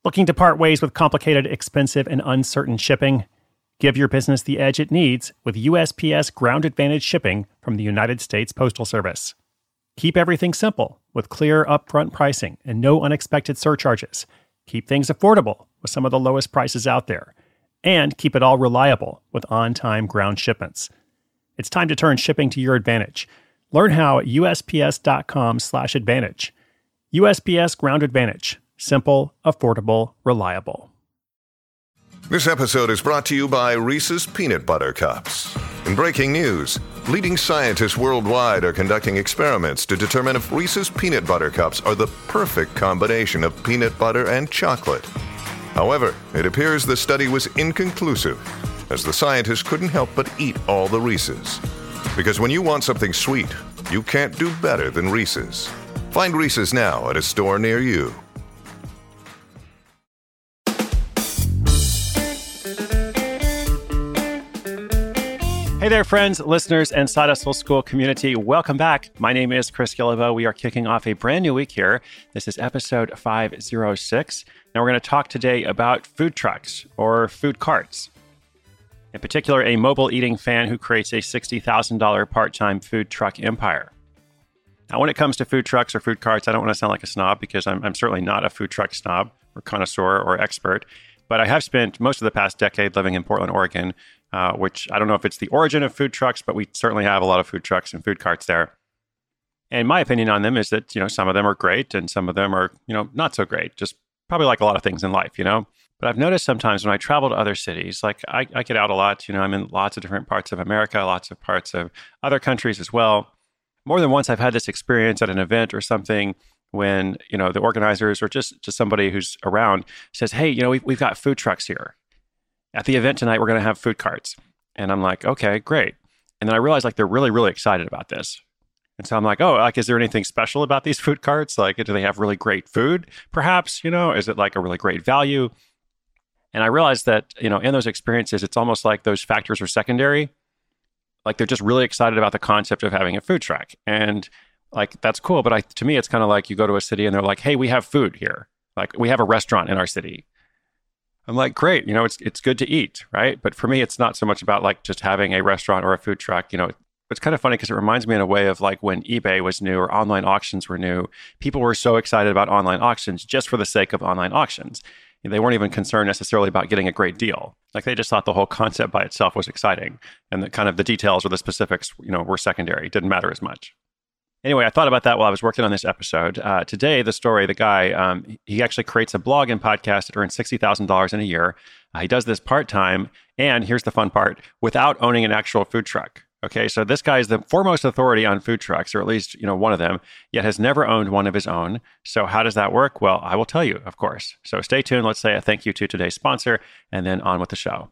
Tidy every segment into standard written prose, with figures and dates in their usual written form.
Looking to part ways with complicated, expensive, and uncertain shipping? Give your business the edge it needs with USPS Ground Advantage shipping from the United States Postal Service. Keep everything simple with clear upfront pricing and no unexpected surcharges. Keep things affordable with some of the lowest prices out there. And keep it all reliable with on-time ground shipments. It's time to turn shipping to your advantage. Learn how at USPS.com/advantage. USPS Ground Advantage. Simple, affordable, reliable. This episode is brought to you by Reese's Peanut Butter Cups. In breaking news, leading scientists worldwide are conducting experiments to determine if Reese's Peanut Butter Cups are the perfect combination of peanut butter and chocolate. However, it appears the study was inconclusive, as the scientists couldn't help but eat all the Reese's. Because when you want something sweet, you can't do better than Reese's. Find Reese's now at a store near you. Hey there, friends, listeners, and Side Hustle School community. Welcome back. My name is Chris Gillivo. We are kicking off a brand new week here. This is episode 506. Now we're going to talk today about food trucks or food carts. In particular, a mobile eating fan who creates a $60,000 part-time food truck empire. Now, when it comes to food trucks or food carts, I don't want to sound like a snob because I'm certainly not a food truck snob or connoisseur or expert. But I have spent most of the past decade living in Portland, Oregon, which I don't know if it's the origin of food trucks, but we certainly have a lot of food trucks and food carts there. And my opinion on them is that, some of them are great and some of them are, not so great. Just probably like a lot of things in life, But I've noticed sometimes when I travel to other cities, like I get out a lot, I'm in lots of different parts of America, lots of parts of other countries as well. More than once, I've had this experience at an event or something when, the organizers or just somebody who's around says, hey, we've got food trucks here. At the event tonight, we're going to have food carts. And I'm like, okay, great. And then I realized they're really, really excited about this. And so I'm like, is there anything special about these food carts? Do they have really great food, perhaps? Is it a really great value? And I realized that, in those experiences, it's almost like those factors are secondary. They're just really excited about the concept of having a food truck. And that's cool. But to me, it's kind of like you go to a city and they're like, hey, we have food here. We have a restaurant in our city. I'm like, great, it's good to eat, right? But for me, it's not so much about just having a restaurant or a food truck. It's kind of funny because it reminds me in a way of when eBay was new or online auctions were new. People were so excited about online auctions just for the sake of online auctions. They weren't even concerned necessarily about getting a great deal. They just thought the whole concept by itself was exciting. And the details or the specifics, were secondary. It didn't matter as much. Anyway, I thought about that while I was working on this episode. Today, the guy, he actually creates a blog and podcast that earns $60,000 in a year. He does this part-time, and here's the fun part, without owning an actual food truck. Okay, so this guy is the foremost authority on food trucks, or at least, one of them, yet has never owned one of his own. So how does that work? Well, I will tell you, of course. So stay tuned. Let's say a thank you to today's sponsor, and then on with the show.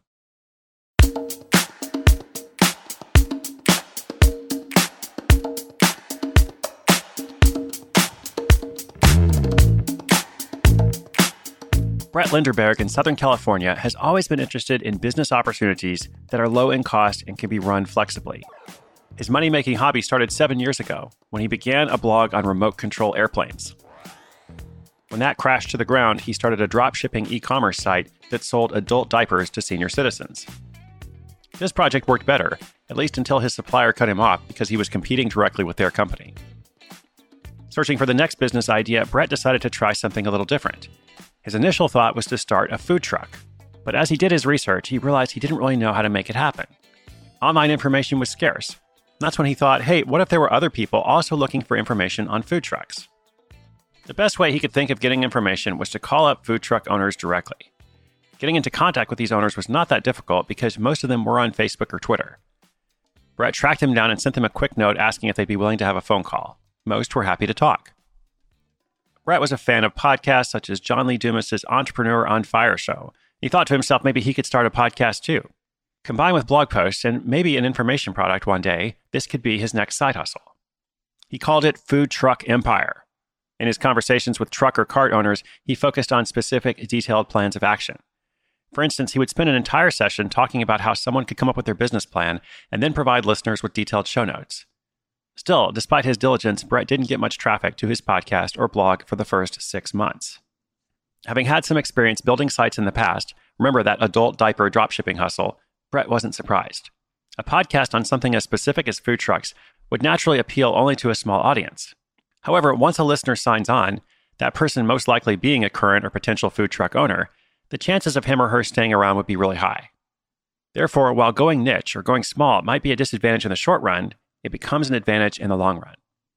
Brett Linderberg in Southern California has always been interested in business opportunities that are low in cost and can be run flexibly. His money-making hobby started 7 years ago when he began a blog on remote control airplanes. When that crashed to the ground, he started a drop-shipping e-commerce site that sold adult diapers to senior citizens. This project worked better, at least until his supplier cut him off because he was competing directly with their company. Searching for the next business idea, Brett decided to try something a little different. His initial thought was to start a food truck, but as he did his research, he realized he didn't really know how to make it happen. Online information was scarce. And that's when he thought, hey, what if there were other people also looking for information on food trucks? The best way he could think of getting information was to call up food truck owners directly. Getting into contact with these owners was not that difficult because most of them were on Facebook or Twitter. Brett tracked them down and sent them a quick note asking if they'd be willing to have a phone call. Most were happy to talk. Brett was a fan of podcasts such as John Lee Dumas's Entrepreneur on Fire show. He thought to himself maybe he could start a podcast too. Combined with blog posts and maybe an information product one day, this could be his next side hustle. He called it Food Truck Empire. In his conversations with truck or cart owners, he focused on specific, detailed plans of action. For instance, he would spend an entire session talking about how someone could come up with their business plan and then provide listeners with detailed show notes. Still, despite his diligence, Brett didn't get much traffic to his podcast or blog for the first 6 months. Having had some experience building sites in the past, remember that adult diaper dropshipping hustle, Brett wasn't surprised. A podcast on something as specific as food trucks would naturally appeal only to a small audience. However, once a listener signs on, that person most likely being a current or potential food truck owner, the chances of him or her staying around would be really high. Therefore, while going niche or going small might be a disadvantage in the short run, it becomes an advantage in the long run.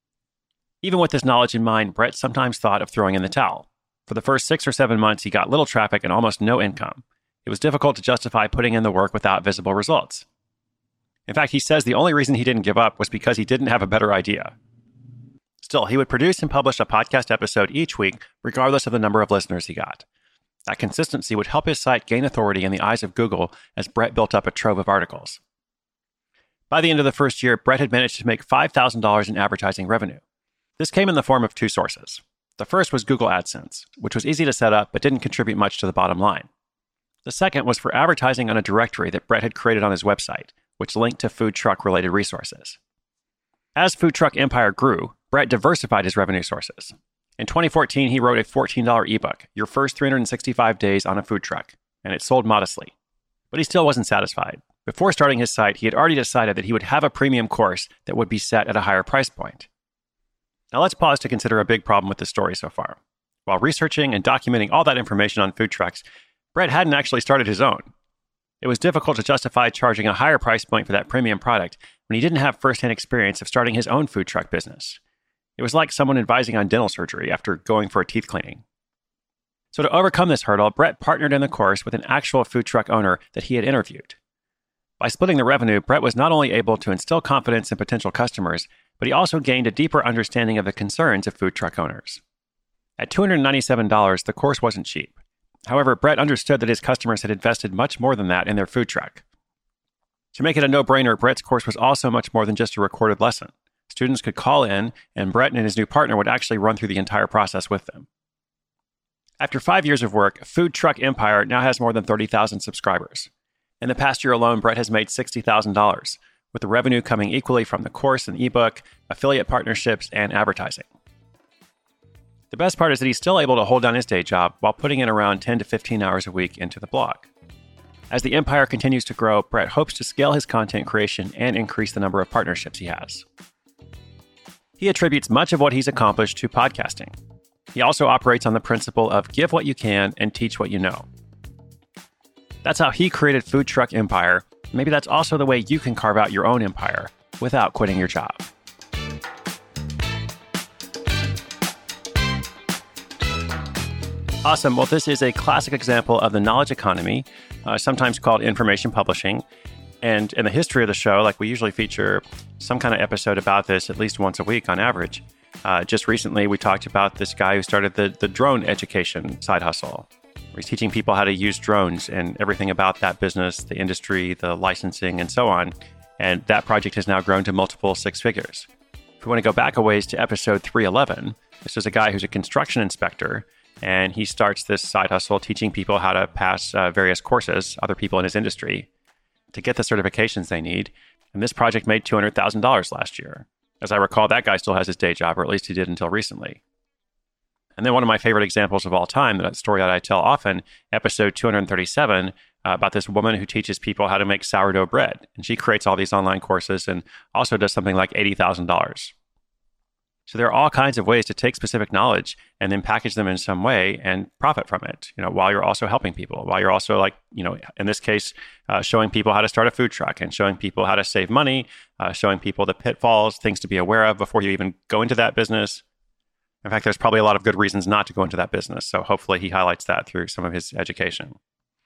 Even with this knowledge in mind, Brett sometimes thought of throwing in the towel. For the first 6 or 7 months, he got little traffic and almost no income. It was difficult to justify putting in the work without visible results. In fact, he says the only reason he didn't give up was because he didn't have a better idea. Still, he would produce and publish a podcast episode each week, regardless of the number of listeners he got. That consistency would help his site gain authority in the eyes of Google as Brett built up a trove of articles. By the end of the first year, Brett had managed to make $5,000 in advertising revenue. This came in the form of 2 sources. The first was Google AdSense, which was easy to set up but didn't contribute much to the bottom line. The second was for advertising on a directory that Brett had created on his website, which linked to food truck-related resources. As Food Truck Empire grew, Brett diversified his revenue sources. In 2014, he wrote a $14 ebook, Your First 365 Days on a Food Truck, and it sold modestly. But he still wasn't satisfied. Before starting his site, he had already decided that he would have a premium course that would be set at a higher price point. Now let's pause to consider a big problem with this story so far. While researching and documenting all that information on food trucks, Brett hadn't actually started his own. It was difficult to justify charging a higher price point for that premium product when he didn't have firsthand experience of starting his own food truck business. It was like someone advising on dental surgery after going for a teeth cleaning. So to overcome this hurdle, Brett partnered in the course with an actual food truck owner that he had interviewed. By splitting the revenue, Brett was not only able to instill confidence in potential customers, but he also gained a deeper understanding of the concerns of food truck owners. At $297, the course wasn't cheap. However, Brett understood that his customers had invested much more than that in their food truck. To make it a no-brainer, Brett's course was also much more than just a recorded lesson. Students could call in, and Brett and his new partner would actually run through the entire process with them. After 5 years of work, Food Truck Empire now has more than 30,000 subscribers. In the past year alone, Brett has made $60,000, with the revenue coming equally from the course and ebook, affiliate partnerships, and advertising. The best part is that he's still able to hold down his day job while putting in around 10 to 15 hours a week into the blog. As the empire continues to grow, Brett hopes to scale his content creation and increase the number of partnerships he has. He attributes much of what he's accomplished to podcasting. He also operates on the principle of give what you can and teach what you know. That's how he created Food Truck Empire. Maybe that's also the way you can carve out your own empire without quitting your job. Awesome. Well, this is a classic example of the knowledge economy, sometimes called information publishing. And in the history of the show, like we usually feature some kind of episode about this at least once a week on average. Just recently, we talked about this guy who started the drone education side hustle. He's teaching people how to use drones and everything about that business, the industry, the licensing, and so on. And that project has now grown to multiple 6 figures. If we want to go back a ways to episode 311, this is a guy who's a construction inspector, and he starts this side hustle teaching people how to pass various courses, other people in his industry, to get the certifications they need. And this project made $200,000 last year. As I recall, that guy still has his day job, or at least he did until recently. And then one of my favorite examples of all time, that story that I tell often, episode 237, about this woman who teaches people how to make sourdough bread. And she creates all these online courses and also does something like $80,000. So there are all kinds of ways to take specific knowledge and then package them in some way and profit from it, while you're also helping people, while you're also in this case, showing people how to start a food truck and showing people how to save money, showing people the pitfalls, things to be aware of before you even go into that business. In fact, there's probably a lot of good reasons not to go into that business. So hopefully he highlights that through some of his education.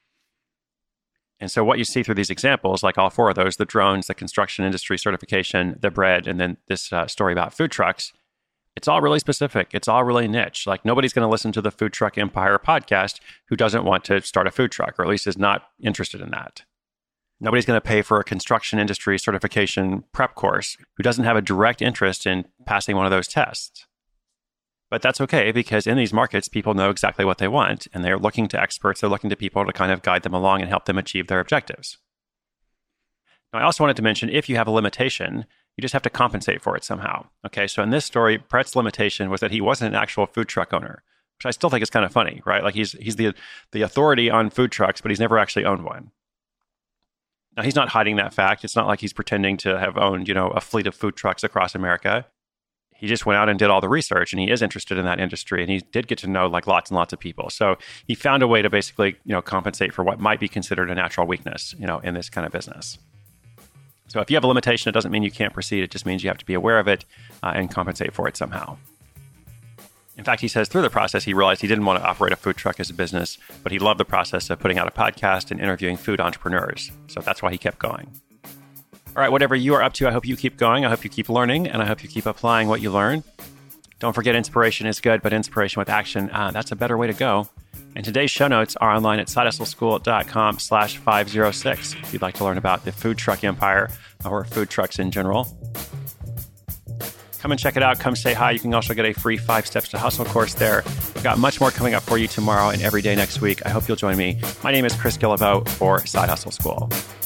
And so what you see through these examples, like all 4 of those, the drones, the construction industry certification, the bread, and then this story about food trucks, it's all really specific. It's all really niche. Like nobody's going to listen to the Food Truck Empire podcast who doesn't want to start a food truck, or at least is not interested in that. Nobody's going to pay for a construction industry certification prep course who doesn't have a direct interest in passing one of those tests. But that's okay, because in these markets, people know exactly what they want, and they're looking to experts. They're looking to people to kind of guide them along and help them achieve their objectives. Now, I also wanted to mention, if you have a limitation, you just have to compensate for it somehow. Okay, so in this story, Brett's limitation was that he wasn't an actual food truck owner. which I still think is kind of funny, right? Like he's the authority on food trucks, but he's never actually owned one. Now, he's not hiding that fact. It's not like he's pretending to have owned, a fleet of food trucks across America. He just went out and did all the research, and he is interested in that industry, and he did get to know like lots and lots of people. So he found a way to basically, compensate for what might be considered a natural weakness, in this kind of business. So if you have a limitation, it doesn't mean you can't proceed. It just means you have to be aware of it and compensate for it somehow. In fact, he says through the process, he realized he didn't want to operate a food truck as a business, but he loved the process of putting out a podcast and interviewing food entrepreneurs. So that's why he kept going. All right, whatever you are up to, I hope you keep going. I hope you keep learning, and I hope you keep applying what you learn. Don't forget, inspiration is good, but inspiration with action, that's a better way to go. And today's show notes are online at sidehustleschool.com/506 if you'd like to learn about the food truck empire or food trucks in general. Come and check it out. Come say hi. You can also get a free 5 Steps to Hustle course there. We've got much more coming up for you tomorrow and every day next week. I hope you'll join me. My name is Chris Guillebeau for Side Hustle School.